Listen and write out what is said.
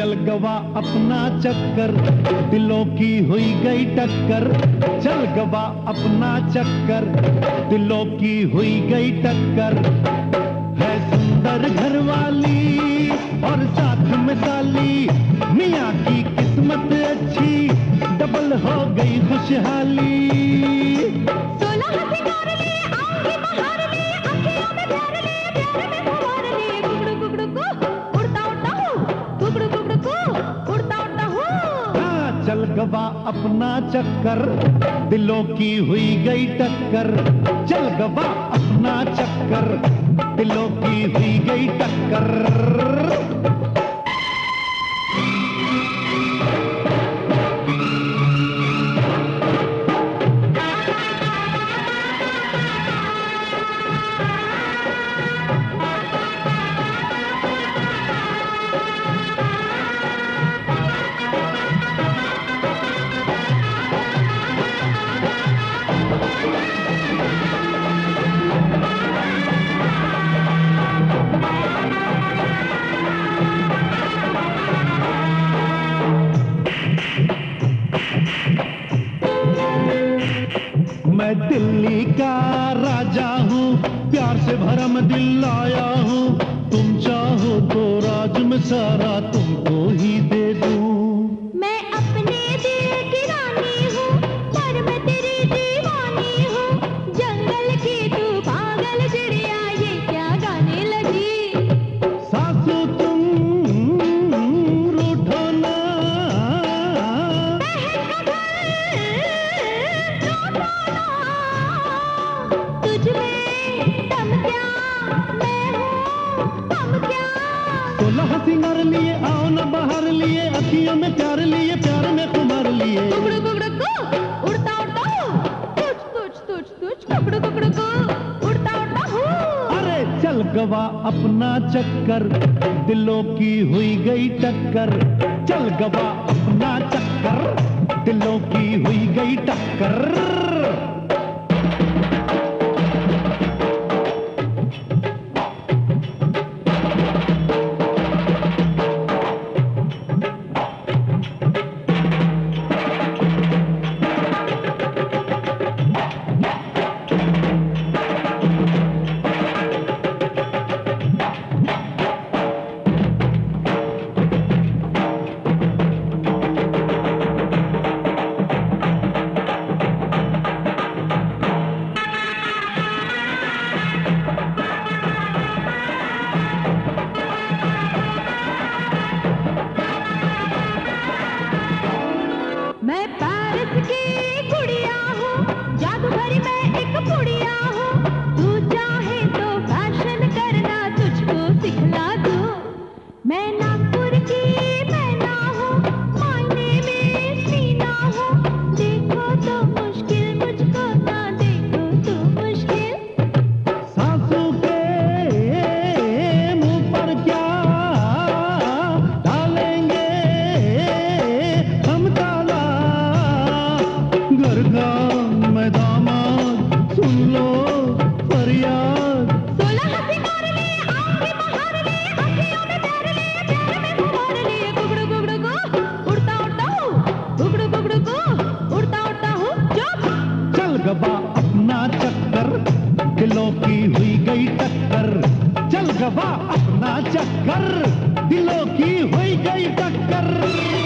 चल गवा अपना चक्कर, दिलों की हुई गई टक्कर। चल गवा अपना चक्कर, दिलों की हुई गई टक्कर। है सुंदर घरवाली और साथ में साली, मियाँ की किस्मत अच्छी, डबल हो गई खुशहाली। चल गवा अपना चक्कर, दिलों की हुई गई टक्कर। चल गवा अपना चक्कर, दिलों की हुई गई टक्कर। मैं दिल्ली का राजा हूँ, प्यार से भरम दिल लाया हूँ। तुम चाहो तो राज में सारा तुमको ही दे दूँ। मैं अपने दिल की रानी हूँ, पर मैं तेरी दीवानी हूँ। जंगल की तू पागल चिड़िया, ये क्या गाने लगी। सासू तुम रूठो ना, तुझ में दम क्या, मैं हूँ हम क्या। सोलह सिंगार लिए आओ न बाहर लिए, अखियों में प्यार लिए, प्यार में खुमार लिए। कुकड़ू कुकड़ू को उड़ता उड़ता हूँ, तुझ तुझ तुझ तुझ कुकड़ू कुकड़ू को उड़ता उड़ता हूँ। अरे चल गवा अपना चक्कर, दिलों की हुई गई टक्कर। चल गवा अपना चक्कर, दिलों की हुई गई टक्कर। मैं पेरिस की गुड़िया हूँ, जादूगरी मैं एक पुड़िया हूँ। तू चाहे तो फैशन करना, तुझको सिखला दूँ। मैं नागपुर की मैना हूँ, मायने में सीना हूँ। देखो तो मुश्किल मुझको, ना देखो तो मुश्किल। सासू के मुंह पर क्या डालेंगे हम ताला। घर का मैं दामाद, सुन लो फरियाद। 16 सिंगार लिए आऊंगी बहार लिए, अखियों में प्यार लिए, प्यार में खुमार लिए। कुकड़ू कुकड़ू को उड़ता उड़ता हूँ, कुकड़ू कुकड़ू को उड़ता उड़ता हूँ। चुप। चल गवा अपना चक्कर, दिलों की हुई गई टक्कर। चल गवा अपना चक्कर, दिलों की हुई गई टक्कर।